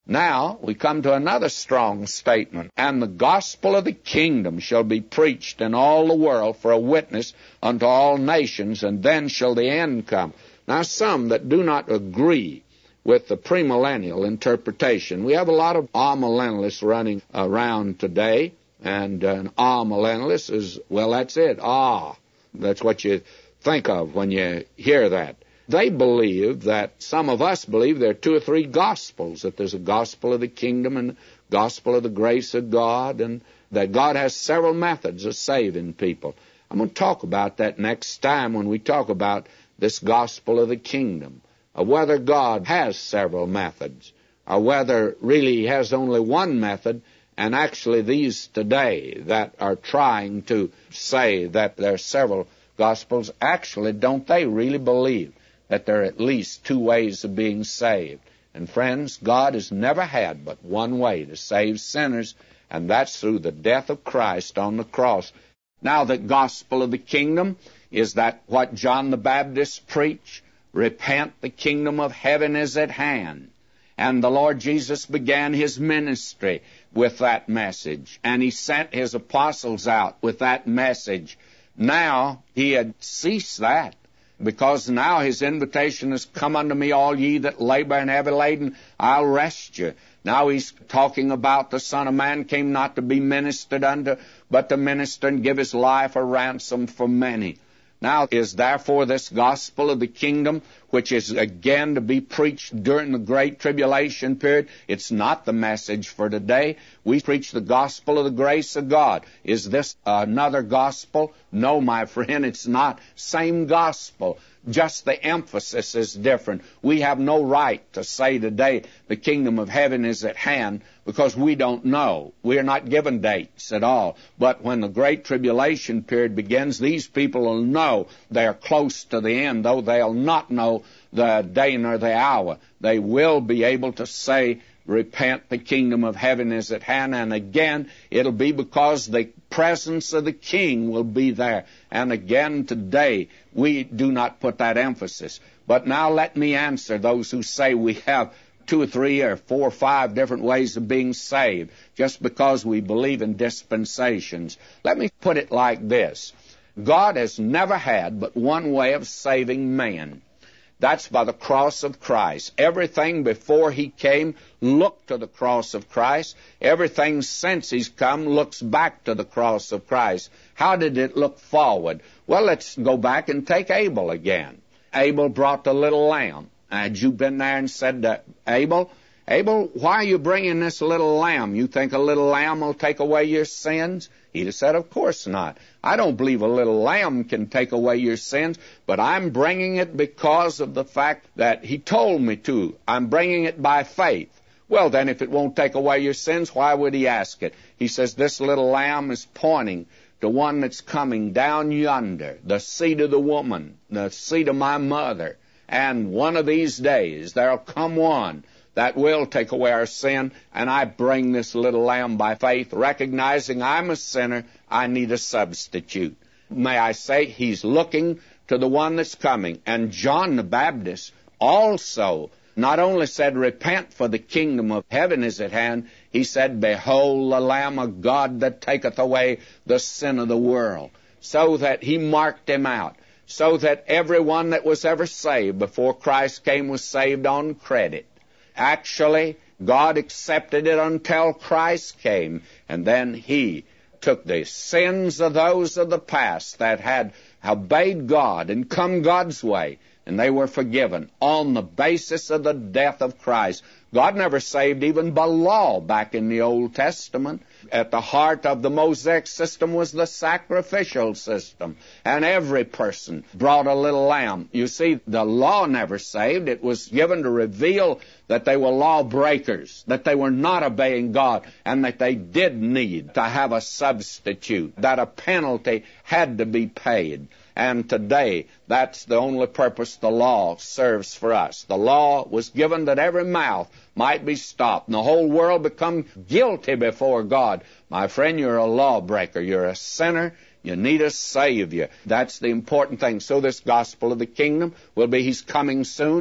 Now we come to another strong statement. And the gospel of the kingdom shall be preached in all the world for a witness unto all nations, and then shall the end come. Now some that do not agree with the premillennial interpretation, we have a lot of amillennialists running around today, and an amillennialist is, well, that's it, that's what you think of when you hear that. They believe that, some of us believe there are two or three gospels, that there's a gospel of the kingdom and a gospel of the grace of God, and that God has several methods of saving people. I'm going to talk about that next time when we talk about this gospel of the kingdom, whether God has several methods, or whether really He has only one method, and actually these today that are trying to say that there are several gospels, actually don't they really believe that there are at least two ways of being saved? And friends, God has never had but one way to save sinners, and that's through the death of Christ on the cross. Now, the gospel of the kingdom, is that what John the Baptist preached? Repent, the kingdom of heaven is at hand. And the Lord Jesus began His ministry with that message, and He sent His apostles out with that message. Now, He had ceased that, because now His invitation has come unto me, all ye that labor and heavy laden, I'll rest you. Now He's talking about the Son of Man came not to be ministered unto, but to minister and give His life a ransom for many. Now, is therefore this gospel of the kingdom, which is again to be preached during the Great Tribulation period, it's not the message for today. We preach the gospel of the grace of God. Is this another gospel? No, my friend, it's not. Same gospel. Just the emphasis is different. We have no right to say today the kingdom of heaven is at hand, because we don't know. We are not given dates at all. But when the Great Tribulation period begins, these people will know they are close to the end, though they'll not know the day nor the hour. They will be able to say, repent, the kingdom of heaven is at hand. And again, it'll be because the presence of the King will be there. And again, today, we do not put that emphasis. But now let me answer those who say we have 2 or 3 or 4 or 5 different ways of being saved just because we believe in dispensations. Let me put it like this. God has never had but one way of saving man. That's by the cross of Christ. Everything before He came looked to the cross of Christ. Everything since He's come looks back to the cross of Christ. How did it look forward? Well, let's go back and take Abel again. Abel brought the little lamb. Had you been there and said to Abel, why are you bringing this little lamb? You think a little lamb will take away your sins? He'd have said, of course not. I don't believe a little lamb can take away your sins, but I'm bringing it because of the fact that He told me to. I'm bringing it by faith. Well, then, if it won't take away your sins, why would He ask it? He says, this little lamb is pointing to one that's coming down yonder, the seed of the woman, the seed of my mother. And one of these days, there'll come one that will take away our sin, and I bring this little lamb by faith, recognizing I'm a sinner, I need a substitute. May I say, He's looking to the one that's coming. And John the Baptist also not only said, repent, for the kingdom of heaven is at hand, he said, behold the Lamb of God that taketh away the sin of the world. So that he marked him out. So that everyone that was ever saved before Christ came was saved on credit. Actually, God accepted it until Christ came, and then He took the sins of those of the past that had obeyed God and come God's way, and they were forgiven on the basis of the death of Christ. God never saved even by law back in the Old Testament. At the heart of the Mosaic system was the sacrificial system, and every person brought a little lamb. You see, the law never saved. It was given to reveal that they were lawbreakers, that they were not obeying God, and that they did need to have a substitute, that a penalty had to be paid. And today, that's the only purpose the law serves for us. The law was given that every mouth might be stopped, and the whole world become guilty before God. My friend, you're a lawbreaker. You're a sinner. You need a Savior. That's the important thing. So this gospel of the kingdom will be He's coming soon.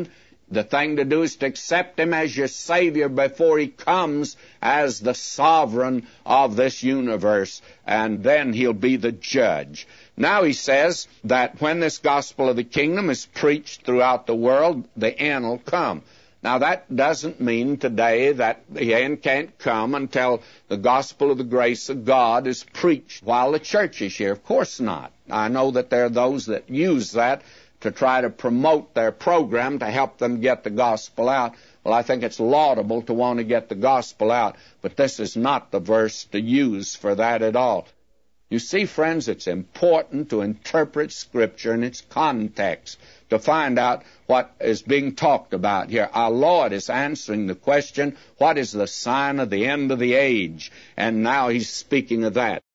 The thing to do is to accept Him as your Savior before He comes as the sovereign of this universe, and then He'll be the judge. Now He says that when this gospel of the kingdom is preached throughout the world, the end will come. Now that doesn't mean today that the end can't come until the gospel of the grace of God is preached while the church is here. Of course not. I know that there are those that use that to try to promote their program to help them get the gospel out. Well, I think it's laudable to want to get the gospel out, but this is not the verse to use for that at all. You see, friends, it's important to interpret Scripture in its context to find out what is being talked about here. Our Lord is answering the question, what is the sign of the end of the age? And now He's speaking of that.